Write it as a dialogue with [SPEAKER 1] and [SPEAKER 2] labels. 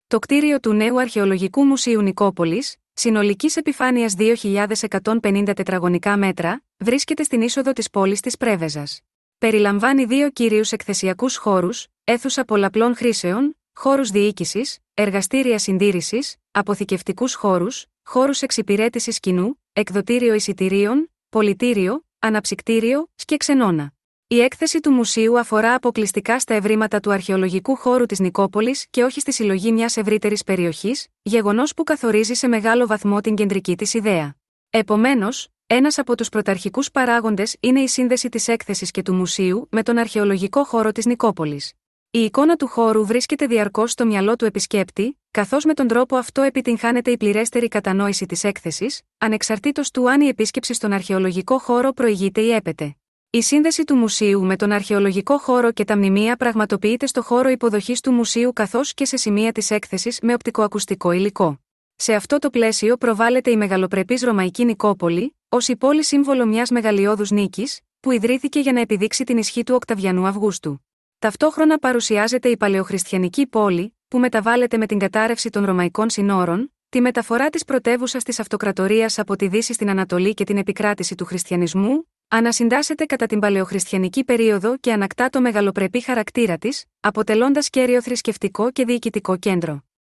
[SPEAKER 1] Το κτίριο του νέου Αρχαιολογικού Μουσείου Νικόπολης, συνολικής επιφάνειας 2.150 τετραγωνικά μέτρα, βρίσκεται στην είσοδο της πόλης της Πρέβεζας. Περιλαμβάνει 2 κύριους εκθεσιακούς χώρους, αίθουσα πολλαπλών χρήσεων, χώρους διοίκησης, εργαστήρια συντήρησης, αποθηκευτικούς χώρους, χώρους εξυπηρέτησης κοινού, εκδοτήριο εισιτηρίων, πολιτήριο, αναψυκτήριο και ξενώνα. Η έκθεση του μουσείου αφορά αποκλειστικά στα ευρήματα του αρχαιολογικού χώρου της Νικόπολης και όχι στη συλλογή μιας ευρύτερης περιοχής, γεγονός που καθορίζει σε μεγάλο βαθμό την κεντρική της ιδέα. Επομένως, ένας από τους πρωταρχικούς παράγοντες είναι η σύνδεση της έκθεσης και του μουσείου με τον αρχαιολογικό χώρο της Νικόπολης. Η εικόνα του χώρου βρίσκεται διαρκώς στο μυαλό του επισκέπτη, καθώς με τον τρόπο αυτό επιτυγχάνεται η πληρέστερη κατανόηση της έκθεσης, ανεξαρτήτως του αν η επίσκεψη στον αρχαιολογικό χώρο προηγείται ή έπεται. Η σύνδεση του μουσείου με τον αρχαιολογικό χώρο και τα μνημεία πραγματοποιείται στο χώρο υποδοχής του μουσείου καθώς και σε σημεία της έκθεσης με οπτικοακουστικό υλικό. Σε αυτό το πλαίσιο προβάλλεται η μεγαλοπρεπής Ρωμαϊκή Νικόπολη, ως η πόλη σύμβολο μιας μεγαλειώδους νίκης, που ιδρύθηκε για να επιδείξει την ισχύ του Οκταβιανού Αυγούστου. Ταυτόχρονα παρουσιάζεται η παλαιοχριστιανική πόλη, που μεταβάλλεται με την κατάρρευση των Ρωμαϊκών συνόρων, τη μεταφορά της πρωτεύουσας της Αυτοκρατορίας από τη Δύση στην Ανατολή και την επικράτηση του χριστιανισμού, ανασυντάσσεται κατά την παλαιοχριστιανική περίοδο και ανακτά το μεγαλοπρεπή χαρακτήρα της, αποτελώντας κέριο θρησκευτικό και διοικητικό κέντρο.